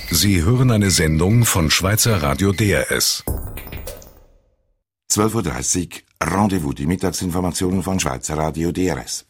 Sie hören eine Sendung von Schweizer Radio DRS. 12.30 Uhr, Rendezvous, die Mittagsinformationen von Schweizer Radio DRS.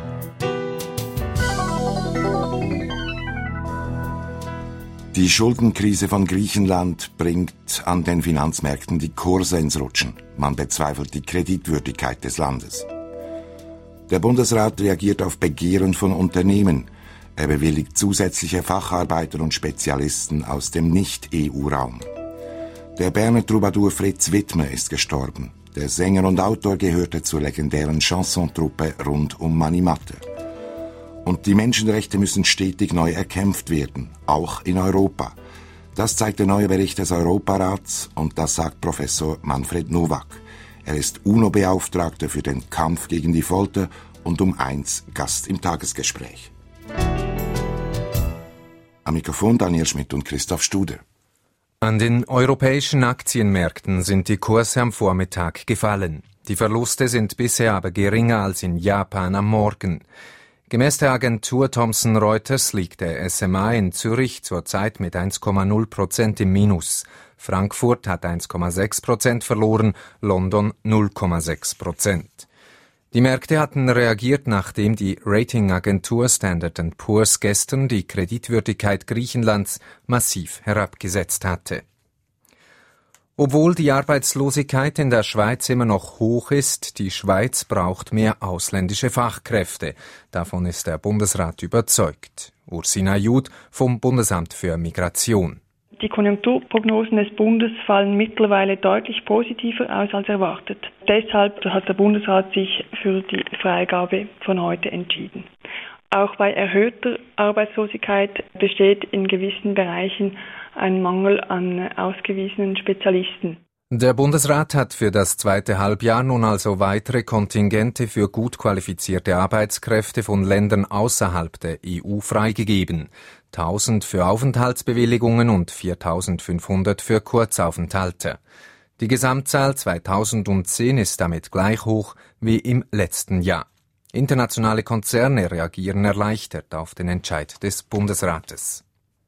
Die Schuldenkrise von Griechenland bringt an den Finanzmärkten die Kurse ins Rutschen. Man bezweifelt die Kreditwürdigkeit des Landes. Der Bundesrat reagiert auf Begehren von Unternehmen. Er bewilligt zusätzliche Facharbeiter und Spezialisten aus dem Nicht-EU-Raum. Der Berner Troubadour Fritz Wittmer ist gestorben. Der Sänger und Autor gehörte zur legendären Chansontruppe rund um Mani Matter. Und die Menschenrechte müssen stetig neu erkämpft werden, auch in Europa. Das zeigt der neue Bericht des Europarats und das sagt Professor Manfred Nowak. Er ist UNO-Beauftragter für den Kampf gegen die Folter und um 1 Gast im Tagesgespräch. Am Mikrofon Daniel Schmidt und Christoph Studer. An den europäischen Aktienmärkten sind die Kurse am Vormittag gefallen. Die Verluste sind bisher aber geringer als in Japan am Morgen. Gemäß der Agentur Thomson Reuters liegt der SMA in Zürich zurzeit mit 1,0% im Minus. Frankfurt hat 1,6% verloren, London 0,6%. Die Märkte hatten reagiert, nachdem die Ratingagentur Standard & Poor's gestern die Kreditwürdigkeit Griechenlands massiv herabgesetzt hatte. Obwohl die Arbeitslosigkeit in der Schweiz immer noch hoch ist, die Schweiz braucht mehr ausländische Fachkräfte. Davon ist der Bundesrat überzeugt. Ursina Jud vom Bundesamt für Migration. Die Konjunkturprognosen des Bundes fallen mittlerweile deutlich positiver aus als erwartet. Deshalb hat der Bundesrat sich für die Freigabe von heute entschieden. Auch bei erhöhter Arbeitslosigkeit besteht in gewissen Bereichen ein Mangel an ausgewiesenen Spezialisten. Der Bundesrat hat für das zweite Halbjahr nun also weitere Kontingente für gut qualifizierte Arbeitskräfte von Ländern außerhalb der EU freigegeben. 1.000 für Aufenthaltsbewilligungen und 4.500 für Kurzaufenthalte. Die Gesamtzahl 2010 ist damit gleich hoch wie im letzten Jahr. Internationale Konzerne reagieren erleichtert auf den Entscheid des Bundesrates.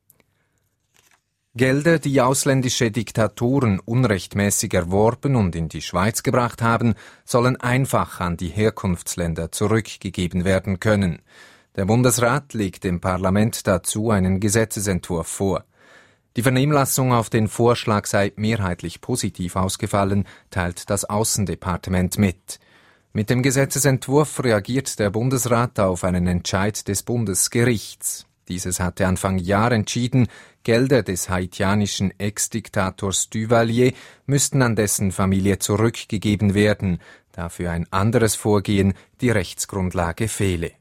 Gelder, die ausländische Diktatoren unrechtmäßig erworben und in die Schweiz gebracht haben, sollen einfach an die Herkunftsländer zurückgegeben werden können. Der Bundesrat legt dem Parlament dazu einen Gesetzesentwurf vor. Die Vernehmlassung auf den Vorschlag sei mehrheitlich positiv ausgefallen, teilt das Aussendepartement mit. Mit dem Gesetzesentwurf reagiert der Bundesrat auf einen Entscheid des Bundesgerichts. Dieses hatte Anfang Jahr entschieden, Gelder des haitianischen Ex-Diktators Duvalier müssten an dessen Familie zurückgegeben werden, da für ein anderes Vorgehen die Rechtsgrundlage fehle.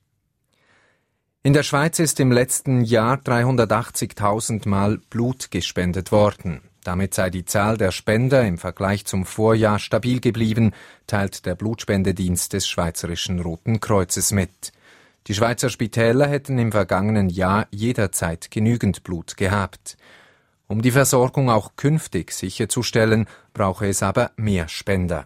In der Schweiz ist im letzten Jahr 380.000 Mal Blut gespendet worden. Damit sei die Zahl der Spender im Vergleich zum Vorjahr stabil geblieben, teilt der Blutspendedienst des Schweizerischen Roten Kreuzes mit. Die Schweizer Spitäler hätten im vergangenen Jahr jederzeit genügend Blut gehabt. Um die Versorgung auch künftig sicherzustellen, brauche es aber mehr Spender.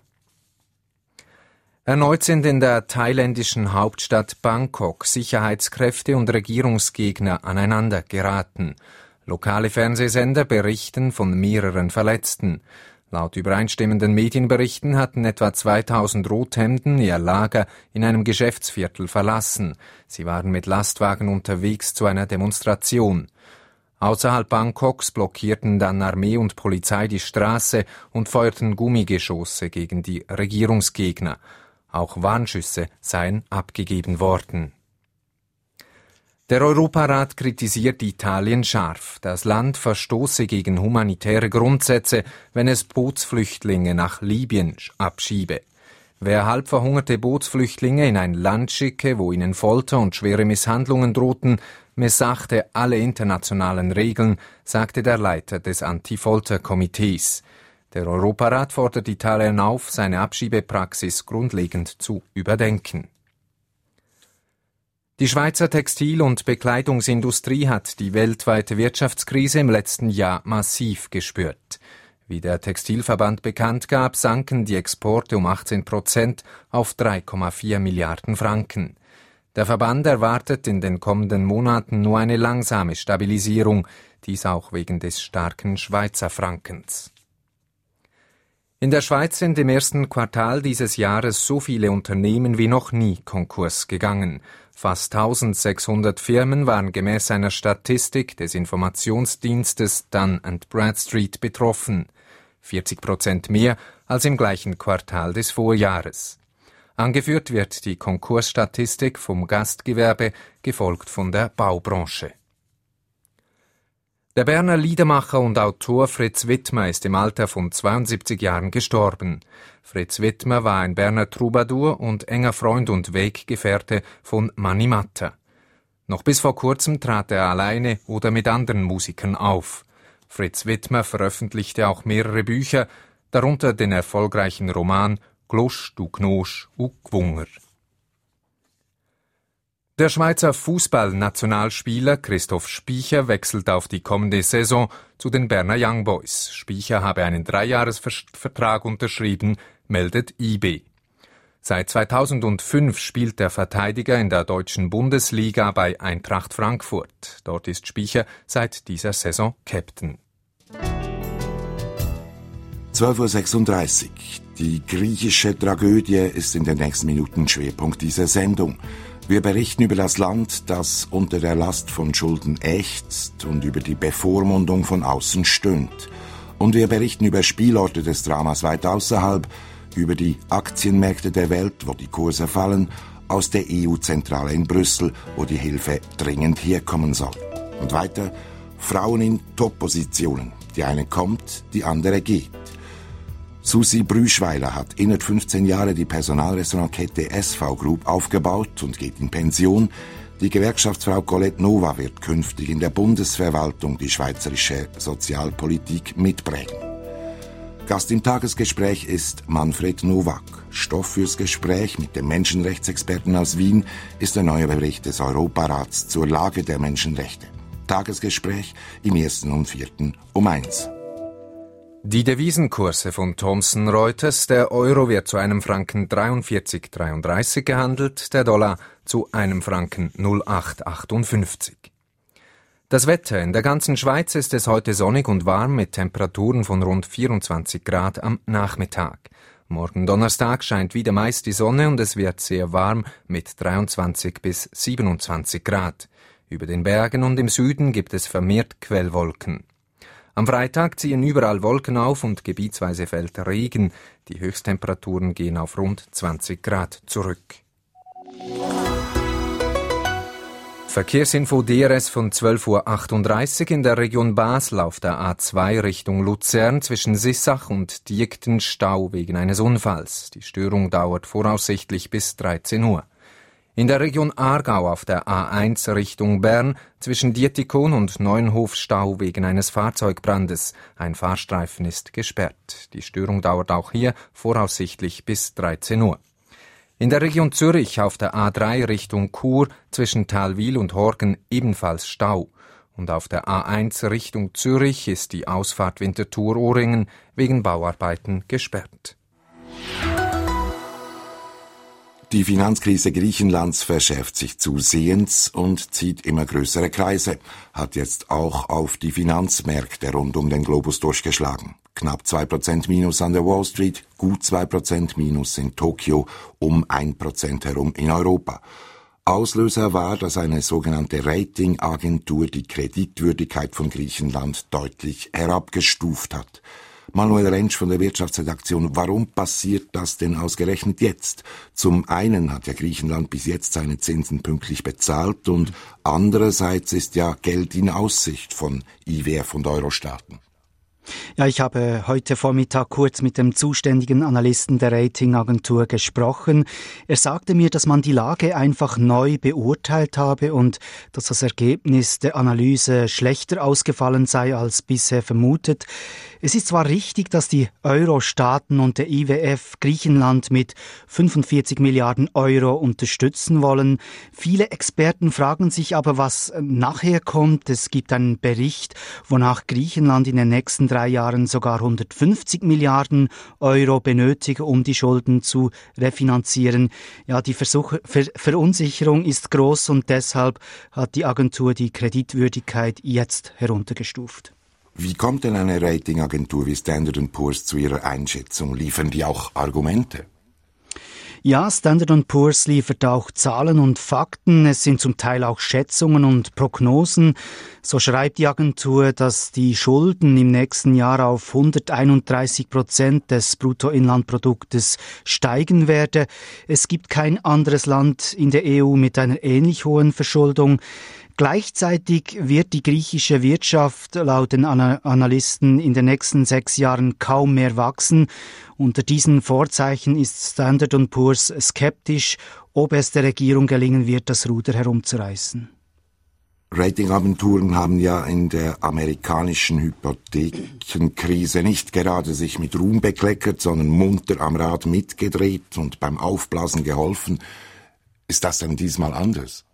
Erneut sind in der thailändischen Hauptstadt Bangkok Sicherheitskräfte und Regierungsgegner aneinander geraten. Lokale Fernsehsender berichten von mehreren Verletzten. Laut übereinstimmenden Medienberichten hatten etwa 2.000 Rothemden ihr Lager in einem Geschäftsviertel verlassen. Sie waren mit Lastwagen unterwegs zu einer Demonstration. Außerhalb Bangkoks blockierten dann Armee und Polizei die Straße und feuerten Gummigeschosse gegen die Regierungsgegner. Auch Warnschüsse seien abgegeben worden. Der Europarat kritisiert Italien scharf. Das Land verstoße gegen humanitäre Grundsätze, wenn es Bootsflüchtlinge nach Libyen abschiebe. Wer halb verhungerte Bootsflüchtlinge in ein Land schicke, wo ihnen Folter und schwere Misshandlungen drohten, missachte alle internationalen Regeln, sagte der Leiter des Anti-Folter-Komitees. Der Europarat fordert Italien auf, seine Abschiebepraxis grundlegend zu überdenken. Die Schweizer Textil- und Bekleidungsindustrie hat die weltweite Wirtschaftskrise im letzten Jahr massiv gespürt. Wie der Textilverband bekannt gab, sanken die Exporte um 18% auf 3,4 Milliarden Franken. Der Verband erwartet in den kommenden Monaten nur eine langsame Stabilisierung. dies auch wegen des starken Schweizer Frankens. In der Schweiz sind im ersten Quartal dieses Jahres so viele Unternehmen wie noch nie Konkurs gegangen. Fast 1600 Firmen waren gemäß einer Statistik des Informationsdienstes Dun & Bradstreet betroffen, 40% mehr als im gleichen Quartal des Vorjahres. Angeführt wird die Konkursstatistik vom Gastgewerbe, gefolgt von der Baubranche. Der Berner Liedermacher und Autor Fritz Wittmer ist im Alter von 72 Jahren gestorben. Fritz Wittmer war ein Berner Troubadour und enger Freund und Weggefährte von Mani Matter. Noch bis vor kurzem trat er alleine oder mit anderen Musikern auf. Fritz Wittmer veröffentlichte auch mehrere Bücher, darunter den erfolgreichen Roman »Glosch, du Gnosch u Gwunger«. Der Schweizer Fußballnationalspieler Christoph Speicher wechselt auf die kommende Saison zu den Berner Young Boys. Speicher habe einen 3-Jahres-Vertrag unterschrieben, meldet IB. Seit 2005 spielt der Verteidiger in der deutschen Bundesliga bei Eintracht Frankfurt. Dort ist Speicher seit dieser Saison Captain. 12.36 Uhr. Die griechische Tragödie ist in den nächsten Minuten Schwerpunkt dieser Sendung. Wir berichten über das Land, das unter der Last von Schulden ächzt und über die Bevormundung von außen stöhnt. Und wir berichten über Spielorte des Dramas weit außerhalb, über die Aktienmärkte der Welt, wo die Kurse fallen, aus der EU-Zentrale in Brüssel, wo die Hilfe dringend herkommen soll. Und weiter Frauen in Top-Positionen. Die eine kommt, die andere geht. Susi Brüschweiler hat innerhalb 15 Jahre die Personalrestaurantkette SV Group aufgebaut und geht in Pension. Die Gewerkschaftsfrau Colette Nova wird künftig in der Bundesverwaltung die schweizerische Sozialpolitik mitprägen. Gast im Tagesgespräch ist Manfred Nowak. Stoff fürs Gespräch mit dem Menschenrechtsexperten aus Wien ist der neue Bericht des Europarats zur Lage der Menschenrechte. Tagesgespräch im 1. und 4. um 1. Die Devisenkurse von Thomson Reuters: der Euro wird zu einem Franken 43,33 gehandelt, der Dollar zu einem Franken 0,858. Das Wetter: in der ganzen Schweiz ist es heute sonnig und warm mit Temperaturen von rund 24 Grad am Nachmittag. Morgen Donnerstag scheint wieder meist die Sonne und es wird sehr warm mit 23 bis 27 Grad. Über den Bergen und im Süden gibt es vermehrt Quellwolken. Am Freitag ziehen überall Wolken auf und gebietsweise fällt Regen. Die Höchsttemperaturen gehen auf rund 20 Grad zurück. Verkehrsinfo DRS von 12.38 Uhr in der Region Basel auf der A2 Richtung Luzern zwischen Sissach und Diekten Stau wegen eines Unfalls. Die Störung dauert voraussichtlich bis 13 Uhr. In der Region Aargau auf der A1 Richtung Bern zwischen Dietikon und Neuenhof Stau wegen eines Fahrzeugbrandes. Ein Fahrstreifen ist gesperrt. Die Störung dauert auch hier voraussichtlich bis 13 Uhr. In der Region Zürich auf der A3 Richtung Chur zwischen Thalwil und Horgen ebenfalls Stau. Und auf der A1 Richtung Zürich ist die Ausfahrt Winterthur-Ohringen wegen Bauarbeiten gesperrt. Die Finanzkrise Griechenlands verschärft sich zusehends und zieht immer größere Kreise, hat jetzt auch auf die Finanzmärkte rund um den Globus durchgeschlagen. Knapp 2% Minus an der Wall Street, gut 2% Minus in Tokio, um 1% herum in Europa. Auslöser war, dass eine sogenannte Ratingagentur die Kreditwürdigkeit von Griechenland deutlich herabgestuft hat. Manuel Rentsch von der Wirtschaftsredaktion: Warum passiert das denn ausgerechnet jetzt? Zum einen hat ja Griechenland bis jetzt seine Zinsen pünktlich bezahlt und andererseits ist ja Geld in Aussicht von IWF und Euro-Staaten. Ja, ich habe heute Vormittag kurz mit dem zuständigen Analysten der Ratingagentur gesprochen. Er sagte mir, dass man die Lage einfach neu beurteilt habe und dass das Ergebnis der Analyse schlechter ausgefallen sei als bisher vermutet. Es ist zwar richtig, dass die Euro-Staaten und der IWF Griechenland mit 45 Milliarden Euro unterstützen wollen. Viele Experten fragen sich aber, was nachher kommt. Es gibt einen Bericht, wonach Griechenland in den nächsten 3 Jahren sogar 150 Milliarden Euro benötige, um die Schulden zu refinanzieren. Ja, die Verunsicherung ist groß und deshalb hat die Agentur die Kreditwürdigkeit jetzt heruntergestuft. Wie kommt denn eine Ratingagentur wie Standard & Poor's zu ihrer Einschätzung? Liefern die auch Argumente? Ja, Standard & Poor's liefert auch Zahlen und Fakten. Es sind zum Teil auch Schätzungen und Prognosen. So schreibt die Agentur, dass die Schulden im nächsten Jahr auf 131% des Bruttoinlandproduktes steigen werde. Es gibt kein anderes Land in der EU mit einer ähnlich hohen Verschuldung. Gleichzeitig wird die griechische Wirtschaft laut den Analysten in den nächsten 6 Jahren kaum mehr wachsen. Unter diesen Vorzeichen ist Standard & Poor's skeptisch, ob es der Regierung gelingen wird, das Ruder herumzureißen. Ratingagenturen haben ja in der amerikanischen Hypothekenkrise nicht gerade sich mit Ruhm bekleckert, sondern munter am Rad mitgedreht und beim Aufblasen geholfen. Ist das denn diesmal anders?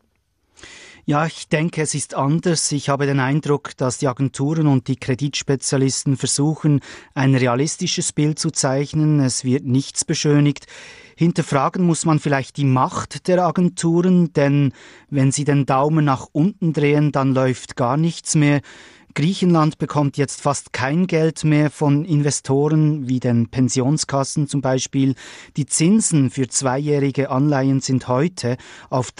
Ja, ich denke, es ist anders. Ich habe den Eindruck, dass die Agenturen und die Kreditspezialisten versuchen, ein realistisches Bild zu zeichnen. Es wird nichts beschönigt. Hinterfragen muss man vielleicht die Macht der Agenturen, denn wenn sie den Daumen nach unten drehen, dann läuft gar nichts mehr. Griechenland bekommt jetzt fast kein Geld mehr von Investoren, wie den Pensionskassen zum Beispiel. Die Zinsen für 2-jährige Anleihen sind heute auf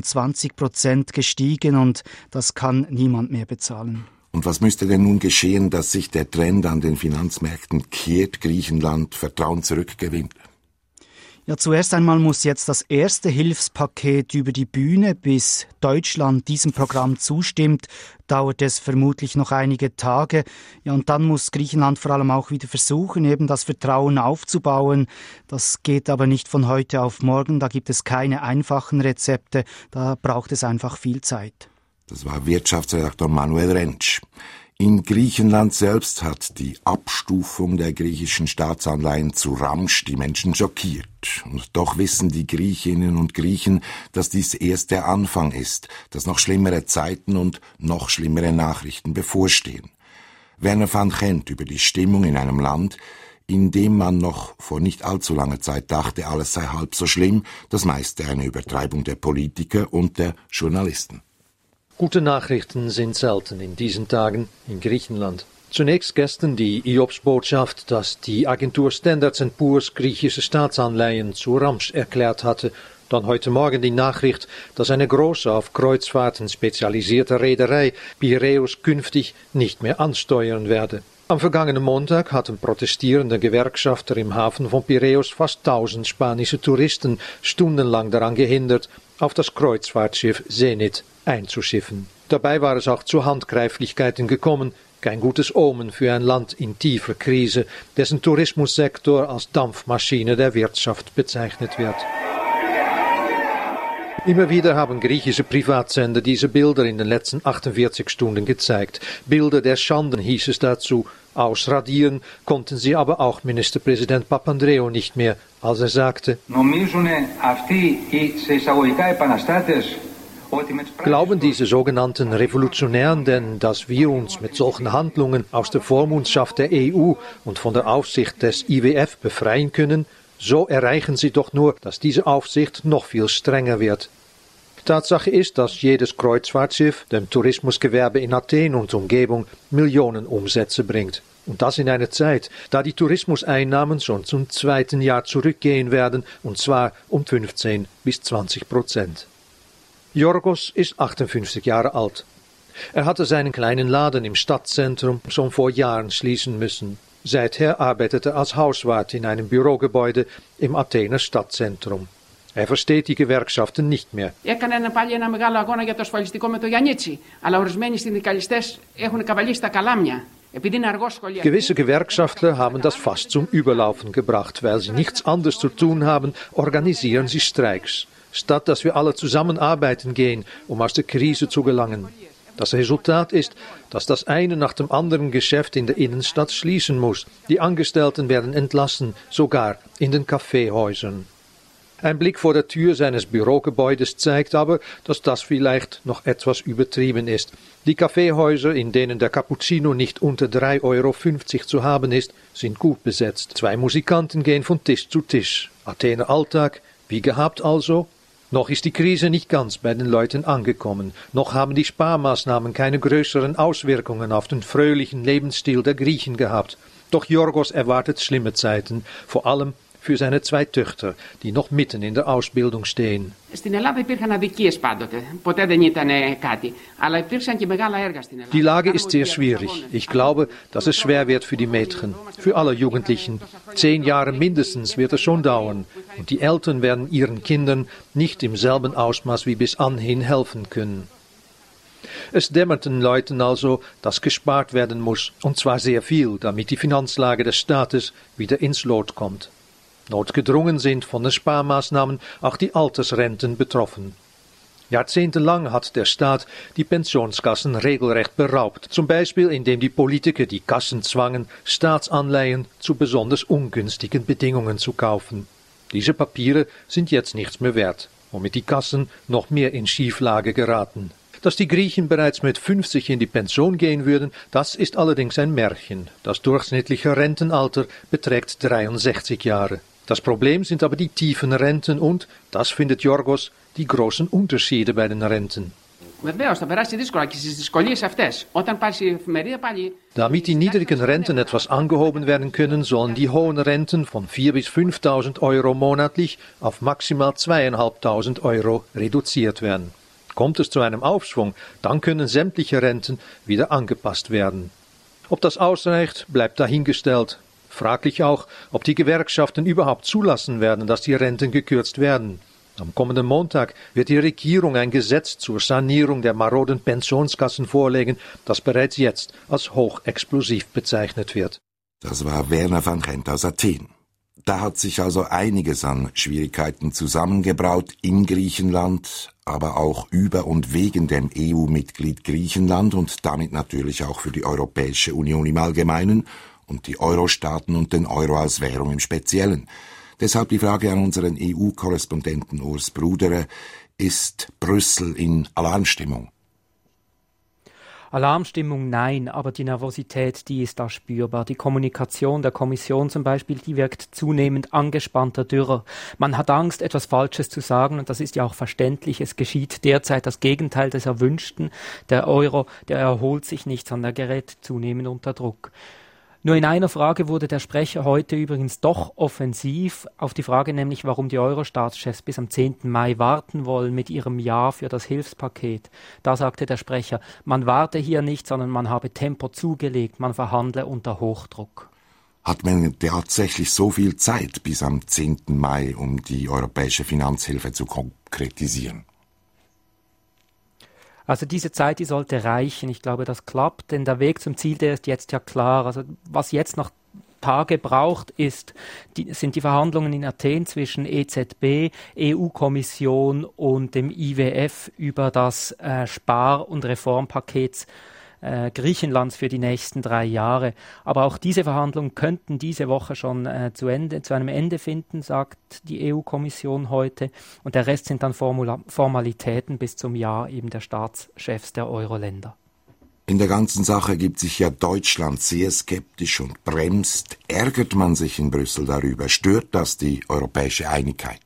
23% gestiegen und das kann niemand mehr bezahlen. Und was müsste denn nun geschehen, dass sich der Trend an den Finanzmärkten kehrt, Griechenland Vertrauen zurückgewinnt? Ja, zuerst einmal muss jetzt das erste Hilfspaket über die Bühne. Bis Deutschland diesem Programm zustimmt, dauert es vermutlich noch einige Tage. Ja, und dann muss Griechenland vor allem auch wieder versuchen, eben das Vertrauen aufzubauen. Das geht aber nicht von heute auf morgen. Da gibt es keine einfachen Rezepte. Da braucht es einfach viel Zeit. Das war Wirtschaftsredakteur Manuel Rentsch. In Griechenland selbst hat die Abstufung der griechischen Staatsanleihen zu Ramsch die Menschen schockiert. Und doch wissen die Griechinnen und Griechen, dass dies erst der Anfang ist, dass noch schlimmere Zeiten und noch schlimmere Nachrichten bevorstehen. Werner van Gent über die Stimmung in einem Land, in dem man noch vor nicht allzu langer Zeit dachte, alles sei halb so schlimm, das meiste eine Übertreibung der Politiker und der Journalisten. Gute Nachrichten sind selten in diesen Tagen in Griechenland. Zunächst gestern die IOPS-Botschaft, dass die Agentur Standard & Poor's griechische Staatsanleihen zu Ramsch erklärt hatte. Dann heute Morgen die Nachricht, dass eine große auf Kreuzfahrten spezialisierte Reederei Piräus künftig nicht mehr ansteuern werde. Am vergangenen Montag hatten protestierende Gewerkschafter im Hafen von Piräus fast 1000 spanische Touristen stundenlang daran gehindert, auf das Kreuzfahrtschiff Zenit einzuschiffen. Dabei war es auch zu Handgreiflichkeiten gekommen, kein gutes Omen für ein Land in tiefer Krise, dessen Tourismussektor als Dampfmaschine der Wirtschaft bezeichnet wird. Immer wieder haben griechische Privatsender diese Bilder in den letzten 48 Stunden gezeigt. Bilder der Schanden hieß es dazu. Ausradieren konnten sie aber auch Ministerpräsident Papandreou nicht mehr, als er sagte: Glauben diese sogenannten Revolutionären denn, dass wir uns mit solchen Handlungen aus der Vormundschaft der EU und von der Aufsicht des IWF befreien können? So erreichen sie doch nur, dass diese Aufsicht noch viel strenger wird. Tatsache ist, dass jedes Kreuzfahrtschiff dem Tourismusgewerbe in Athen und Umgebung Millionen Umsätze bringt. Und das in einer Zeit, da die Tourismuseinnahmen schon zum 2. Jahr zurückgehen werden, und zwar um 15-20%. Yorgos ist 58 Jahre alt. Er hatte seinen kleinen Laden im Stadtzentrum schon vor Jahren schließen müssen. Seither arbeitet er als Hauswart in einem Bürogebäude im Athener Stadtzentrum. Er versteht die Gewerkschaften nicht mehr. Gewisse Gewerkschaftler haben das fast zum Überlaufen gebracht. Weil sie nichts anderes zu tun haben, organisieren sie Streiks. Statt dass wir alle zusammenarbeiten gehen, um aus der Krise zu gelangen. Das Resultat ist, dass das eine nach dem anderen Geschäft in der Innenstadt schließen muss. Die Angestellten werden entlassen, sogar in den Kaffeehäusern. Ein Blick vor der Tür seines Bürogebäudes zeigt aber, dass das vielleicht noch etwas übertrieben ist. Die Kaffeehäuser, in denen der Cappuccino nicht unter 3,50 € zu haben ist, sind gut besetzt. 2 Musikanten gehen von Tisch zu Tisch. Athener Alltag, wie gehabt also? Noch ist die Krise nicht ganz bei den Leuten angekommen. Noch haben die Sparmaßnahmen keine größeren Auswirkungen auf den fröhlichen Lebensstil der Griechen gehabt. Doch Yorgos erwartet schlimme Zeiten, vor allem für seine 2 Töchter, die noch mitten in der Ausbildung stehen. Die Lage ist sehr schwierig. Ich glaube, dass es schwer wird für die Mädchen, für alle Jugendlichen. 10 Jahre mindestens wird es schon dauern. Und die Eltern werden ihren Kindern nicht im selben Ausmaß wie bis anhin helfen können. Es dämmert den Leuten also, dass gespart werden muss, und zwar sehr viel, damit die Finanzlage des Staates wieder ins Lot kommt. Notgedrungen sind von den Sparmaßnahmen auch die Altersrenten betroffen. Jahrzehntelang hat der Staat die Pensionskassen regelrecht beraubt, zum Beispiel indem die Politiker die Kassen zwangen, Staatsanleihen zu besonders ungünstigen Bedingungen zu kaufen. Diese Papiere sind jetzt nichts mehr wert, womit die Kassen noch mehr in Schieflage geraten. Dass die Griechen bereits mit 50 in die Pension gehen würden, das ist allerdings ein Märchen. Das durchschnittliche Rentenalter beträgt 63 Jahre. Das Problem sind aber die tiefen Renten und, das findet Yorgos, die großen Unterschiede bei den Renten. Damit die niedrigen Renten etwas angehoben werden können, sollen die hohen Renten von 4.000 bis 5.000 € monatlich auf maximal 2.500 € reduziert werden. Kommt es zu einem Aufschwung, dann können sämtliche Renten wieder angepasst werden. Ob das ausreicht, bleibt dahingestellt. Fraglich auch, ob die Gewerkschaften überhaupt zulassen werden, dass die Renten gekürzt werden. Am kommenden Montag wird die Regierung ein Gesetz zur Sanierung der maroden Pensionskassen vorlegen, das bereits jetzt als hochexplosiv bezeichnet wird. Das war Werner van Gent aus Athen. Da hat sich also einiges an Schwierigkeiten zusammengebraut in Griechenland, aber auch über und wegen dem EU-Mitglied Griechenland und damit natürlich auch für die Europäische Union im Allgemeinen und die Euro-Staaten und den Euro als Währung im Speziellen. Deshalb die Frage an unseren EU-Korrespondenten Urs Brudere: Ist Brüssel in Alarmstimmung? Alarmstimmung nein, aber die Nervosität, die ist da spürbar. Die Kommunikation der Kommission zum Beispiel, die wirkt zunehmend angespannter, dürrer. Man hat Angst, etwas Falsches zu sagen und das ist ja auch verständlich. Es geschieht derzeit das Gegenteil des Erwünschten. Der Euro, der erholt sich nicht, sondern gerät zunehmend unter Druck. Nur in einer Frage wurde der Sprecher heute übrigens doch offensiv, auf die Frage nämlich, warum die Euro-Staatschefs bis am 10. Mai warten wollen mit ihrem Ja für das Hilfspaket. Da sagte der Sprecher, man warte hier nicht, sondern man habe Tempo zugelegt, man verhandle unter Hochdruck. Hat man tatsächlich so viel Zeit bis am 10. Mai, um die europäische Finanzhilfe zu konkretisieren? Also diese Zeit, die sollte reichen. Ich glaube, das klappt, denn der Weg zum Ziel, der ist jetzt ja klar. Also was jetzt noch Tage braucht, sind die Verhandlungen in Athen zwischen EZB, EU-Kommission und dem IWF über das Spar- und Reformpaket Griechenlands für die nächsten 3 Jahre. Aber auch diese Verhandlungen könnten diese Woche schon zu einem Ende finden, sagt die EU-Kommission heute. Und der Rest sind dann Formalitäten bis zum Ja eben der Staatschefs der Euro-Länder. In der ganzen Sache gibt sich ja Deutschland sehr skeptisch und bremst. Ärgert man sich in Brüssel darüber? Stört das die europäische Einigkeit?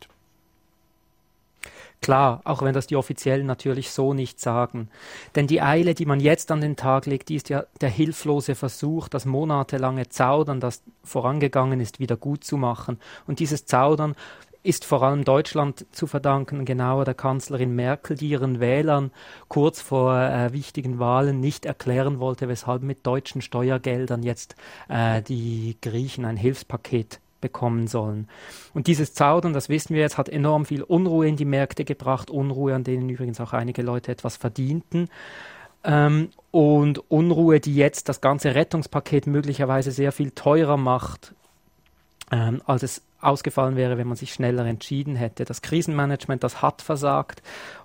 Klar, auch wenn das die Offiziellen natürlich so nicht sagen. Denn die Eile, die man jetzt an den Tag legt, die ist ja der hilflose Versuch, das monatelange Zaudern, das vorangegangen ist, wieder gut zu machen. Und dieses Zaudern ist vor allem Deutschland zu verdanken, genauer der Kanzlerin Merkel, die ihren Wählern kurz vor wichtigen Wahlen nicht erklären wollte, weshalb mit deutschen Steuergeldern jetzt die Griechen ein Hilfspaket bekommen sollen. Und dieses Zaudern, das wissen wir jetzt, hat enorm viel Unruhe in die Märkte gebracht, Unruhe, an denen übrigens auch einige Leute etwas verdienten. Und Unruhe, die jetzt das ganze Rettungspaket möglicherweise sehr viel teurer macht, als es ausgefallen wäre, wenn man sich schneller entschieden hätte. Das Krisenmanagement, das hat versagt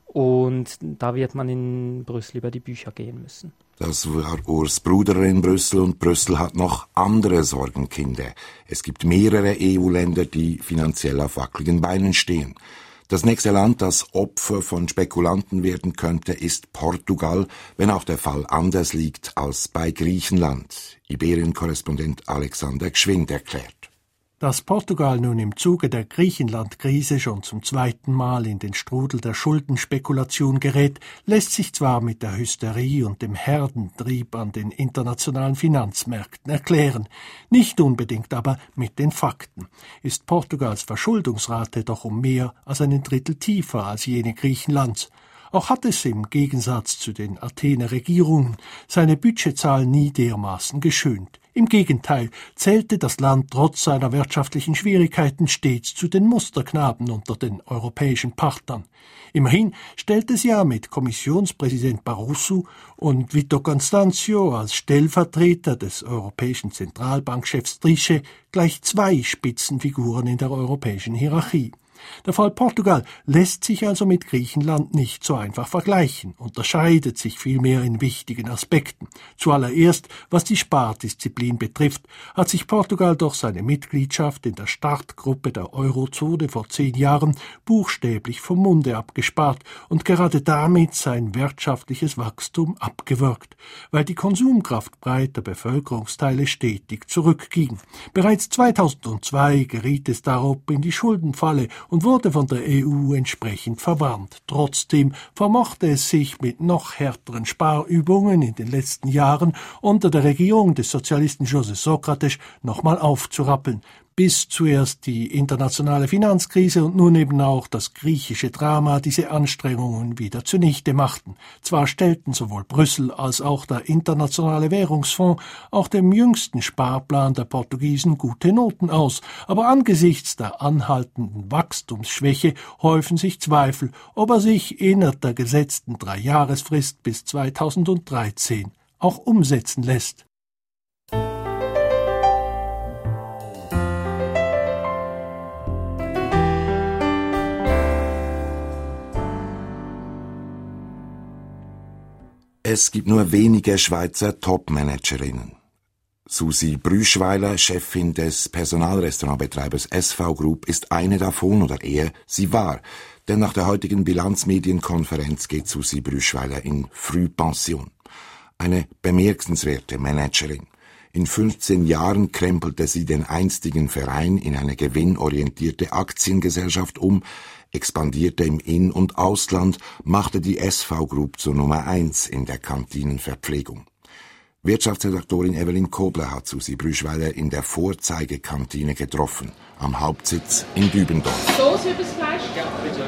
und da wird man in Brüssel über die Bücher gehen müssen. Das war Urs Bruderer in Brüssel und Brüssel hat noch andere Sorgenkinder. Es gibt mehrere EU-Länder, die finanziell auf wackeligen Beinen stehen. Das nächste Land, das Opfer von Spekulanten werden könnte, ist Portugal, wenn auch der Fall anders liegt als bei Griechenland. Iberien-Korrespondent Alexander Gschwind erklärt. Dass Portugal nun im Zuge der Griechenland-Krise schon zum zweiten Mal in den Strudel der Schuldenspekulation gerät, lässt sich zwar mit der Hysterie und dem Herdentrieb an den internationalen Finanzmärkten erklären, nicht unbedingt aber mit den Fakten. Ist Portugals Verschuldungsrate doch um mehr als ein Drittel tiefer als jene Griechenlands. Auch hat es im Gegensatz zu den Athener Regierungen seine Budgetzahlen nie dermaßen geschönt. Im Gegenteil zählte das Land trotz seiner wirtschaftlichen Schwierigkeiten stets zu den Musterknaben unter den europäischen Partnern. Immerhin stellt es ja mit Kommissionspräsident Barroso und Vito Constancio als Stellvertreter des europäischen Zentralbankchefs Trichet gleich zwei Spitzenfiguren in der europäischen Hierarchie. Der Fall Portugal lässt sich also mit Griechenland nicht so einfach vergleichen, unterscheidet sich vielmehr in wichtigen Aspekten. Zuallererst, was die Spardisziplin betrifft, hat sich Portugal durch seine Mitgliedschaft in der Startgruppe der Eurozone vor 10 Jahren buchstäblich vom Munde abgespart und gerade damit sein wirtschaftliches Wachstum abgewürgt, weil die Konsumkraft breiter Bevölkerungsteile stetig zurückging. Bereits 2002 geriet es darob in die Schuldenfalle und wurde von der EU entsprechend verwarnt. Trotzdem vermochte es sich mit noch härteren Sparübungen in den letzten Jahren unter der Regierung des Sozialisten José Sócrates nochmal aufzurappeln, bis zuerst die internationale Finanzkrise und nun eben auch das griechische Drama diese Anstrengungen wieder zunichte machten. Zwar stellten sowohl Brüssel als auch der Internationale Währungsfonds auch dem jüngsten Sparplan der Portugiesen gute Noten aus, aber angesichts der anhaltenden Wachstumsschwäche häufen sich Zweifel, ob er sich innerhalb der gesetzten 3-Jahresfrist bis 2013 auch umsetzen lässt. Es gibt nur wenige Schweizer Top-Managerinnen. Susi Brüschweiler, Chefin des Personalrestaurantbetreibers SV Group, ist eine davon oder eher sie war. Denn nach der heutigen Bilanzmedienkonferenz geht Susi Brüschweiler in Frühpension. Eine bemerkenswerte Managerin. In 15 Jahren krempelte sie den einstigen Verein in eine gewinnorientierte Aktiengesellschaft um, expandierte im In- und Ausland, machte die SV Group zur Nummer 1 in der Kantinenverpflegung. Wirtschaftsredaktorin Evelyn Kobler hat Susi Brüschweiler in der Vorzeigekantine getroffen, am Hauptsitz in Dübendorf. Soße übers Fleisch? Ja, bitte.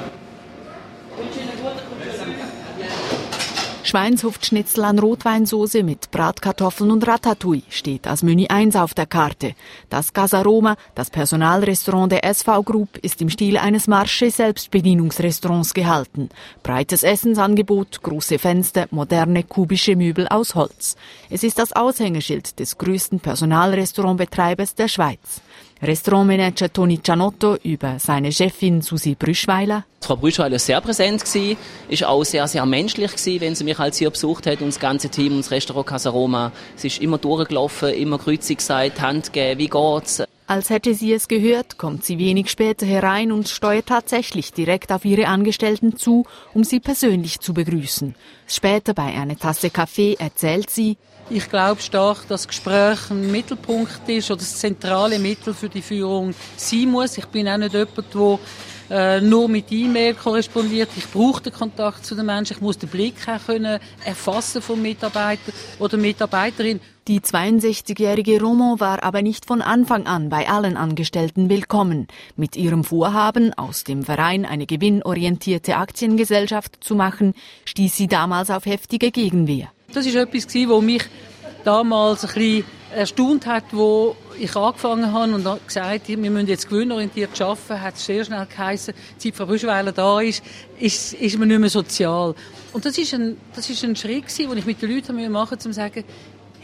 Schweinshuftschnitzel an Rotweinsauce mit Bratkartoffeln und Ratatouille steht als Menü 1 auf der Karte. Das Casa Roma, das Personalrestaurant der SV Group, ist im Stil eines Marché-Selbstbedienungsrestaurants gehalten. Breites Essensangebot, große Fenster, moderne kubische Möbel aus Holz. Es ist das Aushängeschild des größten Personalrestaurantbetreibers der Schweiz. Restaurantmanager Toni Cianotto über seine Chefin Susi Brüschweiler. Frau Brüschweiler war sehr präsent, ist auch sehr, sehr menschlich, wenn sie mich als hier besucht hat und das ganze Team, das Restaurant Casa Roma. Sie ist immer durchgelaufen, immer grüßig gesagt, Hand gegeben, wie geht's? Als hätte sie es gehört, kommt sie wenig später herein und steuert tatsächlich direkt auf ihre Angestellten zu, um sie persönlich zu begrüßen. Später bei einer Tasse Kaffee erzählt sie: Ich glaube stark, dass das Gespräch ein Mittelpunkt ist oder das zentrale Mittel für die Führung sein muss. Ich bin auch nicht jemand, der nur mit E-Mail korrespondiert. Ich brauche den Kontakt zu den Menschen. Ich muss den Blick auch können erfassen vom Mitarbeiter oder Mitarbeiterin. Die 62-jährige Roman war aber nicht von Anfang an bei allen Angestellten willkommen. Mit ihrem Vorhaben, aus dem Verein eine gewinnorientierte Aktiengesellschaft zu machen, stieß sie damals auf heftige Gegenwehr. Das war etwas, was mich damals ein bisschen erstaunt hat, wo ich angefangen habe und gesagt, wir müssen jetzt gewinnorientiert arbeiten, hat es sehr schnell geheißen, seit Frau Brüschweiler da ist man nicht mehr sozial. Und das ist ein Schritt gewesen, den ich mit den Leuten machen musste, um zu sagen,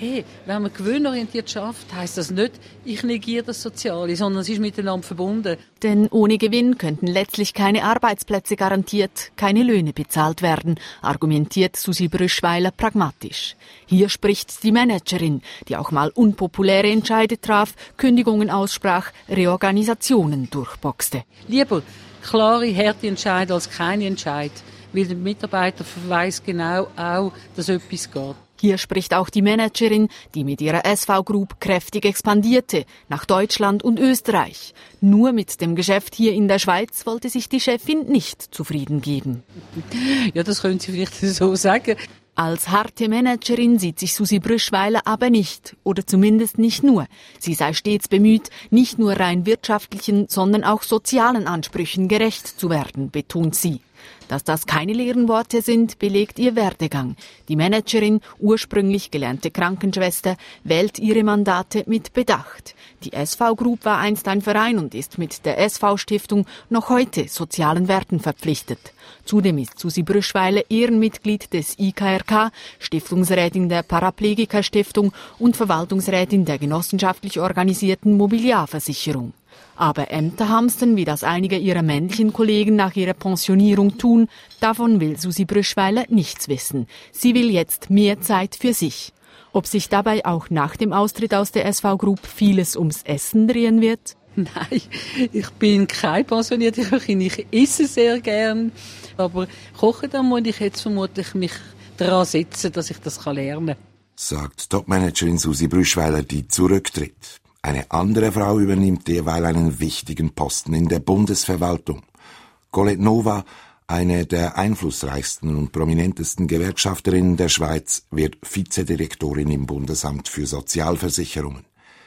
hey, wenn man gewinnorientiert schafft, heisst das nicht, ich negiere das Soziale, sondern es ist miteinander verbunden. Denn ohne Gewinn könnten letztlich keine Arbeitsplätze garantiert, keine Löhne bezahlt werden, argumentiert Susi Brüschweiler pragmatisch. Hier spricht die Managerin, die auch mal unpopuläre Entscheide traf, Kündigungen aussprach, Reorganisationen durchboxte. Lieber klare, harte Entscheide als keine Entscheide, weil der Mitarbeiter weiss genau auch, dass etwas geht. Hier spricht auch die Managerin, die mit ihrer SV Group kräftig expandierte, nach Deutschland und Österreich. Nur mit dem Geschäft hier in der Schweiz wollte sich die Chefin nicht zufrieden geben. Ja, das können Sie vielleicht so sagen. Als harte Managerin sieht sich Susi Brüschweiler aber nicht, oder zumindest nicht nur. Sie sei stets bemüht, nicht nur rein wirtschaftlichen, sondern auch sozialen Ansprüchen gerecht zu werden, betont sie. Dass das keine leeren Worte sind, belegt ihr Werdegang. Die Managerin, ursprünglich gelernte Krankenschwester, wählt ihre Mandate mit Bedacht. Die SV Group war einst ein Verein und ist mit der SV-Stiftung noch heute sozialen Werten verpflichtet. Zudem ist Susi Brüschweiler Ehrenmitglied des IKRK, Stiftungsrätin der Paraplegiker-Stiftung und Verwaltungsrätin der genossenschaftlich organisierten Mobiliarversicherung. Aber Ämter hamstern, wie das einige ihrer männlichen Kollegen nach ihrer Pensionierung tun, davon will Susi Brüschweiler nichts wissen. Sie will jetzt mehr Zeit für sich. Ob sich dabei auch nach dem Austritt aus der SV Group vieles ums Essen drehen wird? Nein, ich bin keine pensionierte Köchin. Ich esse sehr gern. Aber kochen, da muss ich jetzt vermutlich mich daran setzen, dass ich das lernen kann. Sagt Topmanagerin Susi Brüschweiler, die zurücktritt. Eine andere Frau übernimmt derweil einen wichtigen Posten in der Bundesverwaltung. Colette Nova, eine der einflussreichsten und prominentesten Gewerkschafterinnen der Schweiz, wird Vizedirektorin im Bundesamt für Sozialversicherungen.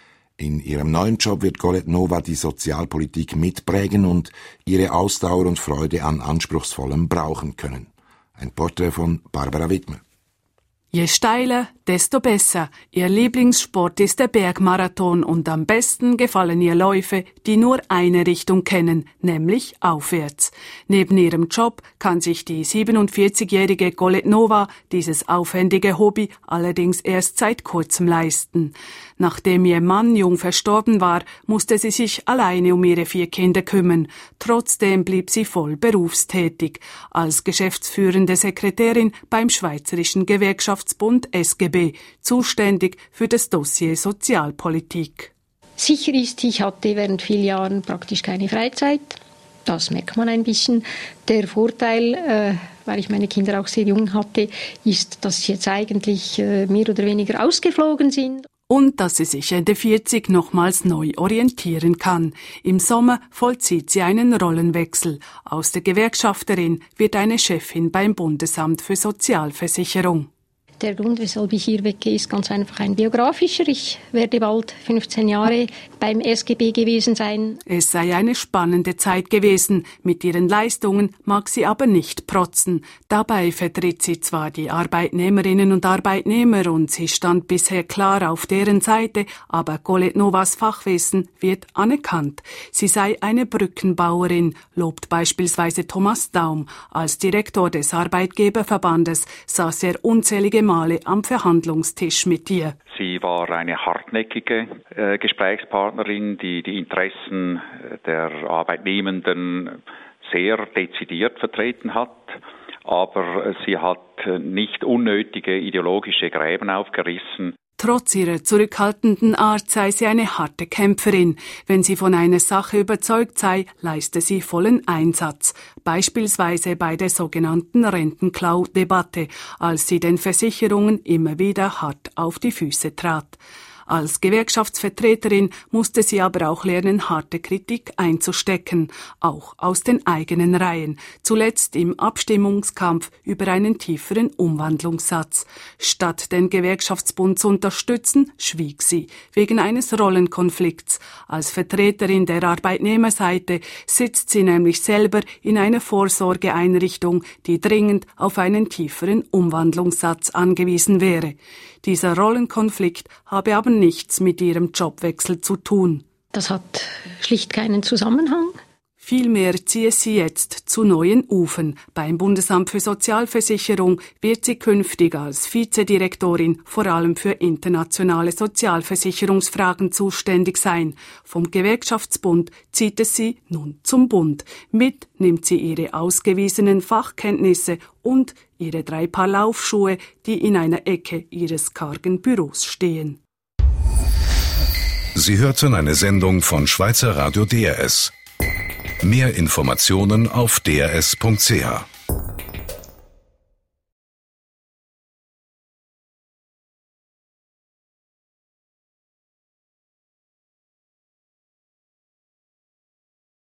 In ihrem neuen Job wird Colette Nova die Sozialpolitik mitprägen und ihre Ausdauer und Freude an Anspruchsvollem brauchen können. Ein Porträt von Barbara Wittmer. Je steiler, desto besser. Ihr Lieblingssport ist der Bergmarathon und am besten gefallen ihr Läufe, die nur eine Richtung kennen, nämlich aufwärts. Neben ihrem Job kann sich die 47-jährige Colette Nova dieses aufwendige Hobby allerdings erst seit kurzem leisten. Nachdem ihr Mann jung verstorben war, musste sie sich alleine um ihre 4 Kinder kümmern. Trotzdem blieb sie voll berufstätig, als geschäftsführende Sekretärin beim Schweizerischen Gewerkschaftsbund SGB, zuständig für das Dossier Sozialpolitik. Sicher ist, ich hatte während vielen Jahren praktisch keine Freizeit. Das merkt man ein bisschen. Der Vorteil, weil ich meine Kinder auch sehr jung hatte, ist, dass sie jetzt eigentlich mehr oder weniger ausgeflogen sind. Und dass sie sich Ende 40 nochmals neu orientieren kann. Im Sommer vollzieht sie einen Rollenwechsel. Aus der Gewerkschafterin wird eine Chefin beim Bundesamt für Sozialversicherung. Der Grund, weshalb ich hier weggehe, ist ganz einfach ein biografischer. Ich werde bald 15 Jahre beim SGB gewesen sein. Es sei eine spannende Zeit gewesen. Mit ihren Leistungen mag sie aber nicht protzen. Dabei vertritt sie zwar die Arbeitnehmerinnen und Arbeitnehmer und sie stand bisher klar auf deren Seite, aber Colette Novas Fachwissen wird anerkannt. Sie sei eine Brückenbauerin, lobt beispielsweise Thomas Daum. Als Direktor des Arbeitgeberverbandes saß er unzählige Male am Verhandlungstisch mit ihr. Sie war eine hartnäckige Gesprächspartnerin, die die Interessen der Arbeitnehmenden sehr dezidiert vertreten hat. Aber sie hat nicht unnötige ideologische Gräben aufgerissen. Trotz ihrer zurückhaltenden Art sei sie eine harte Kämpferin. Wenn sie von einer Sache überzeugt sei, leiste sie vollen Einsatz. Beispielsweise bei der sogenannten Rentenklau-Debatte, als sie den Versicherungen immer wieder hart auf die Füße trat. Als Gewerkschaftsvertreterin musste sie aber auch lernen, harte Kritik einzustecken, auch aus den eigenen Reihen, zuletzt im Abstimmungskampf über einen tieferen Umwandlungssatz. Statt den Gewerkschaftsbund zu unterstützen, schwieg sie, wegen eines Rollenkonflikts. Als Vertreterin der Arbeitnehmerseite sitzt sie nämlich selber in einer Vorsorgeeinrichtung, die dringend auf einen tieferen Umwandlungssatz angewiesen wäre. Dieser Rollenkonflikt habe aber nichts mit ihrem Jobwechsel zu tun. Das hat schlicht keinen Zusammenhang. Vielmehr ziehe sie jetzt zu neuen Ufern. Beim Bundesamt für Sozialversicherung wird sie künftig als Vizedirektorin vor allem für internationale Sozialversicherungsfragen zuständig sein. Vom Gewerkschaftsbund zieht es sie nun zum Bund. Mit nimmt sie ihre ausgewiesenen Fachkenntnisse und ihre 3 Paar Laufschuhe, die in einer Ecke ihres kargen Büros stehen. Sie hörten eine Sendung von Schweizer Radio DRS. Mehr Informationen auf drs.ch.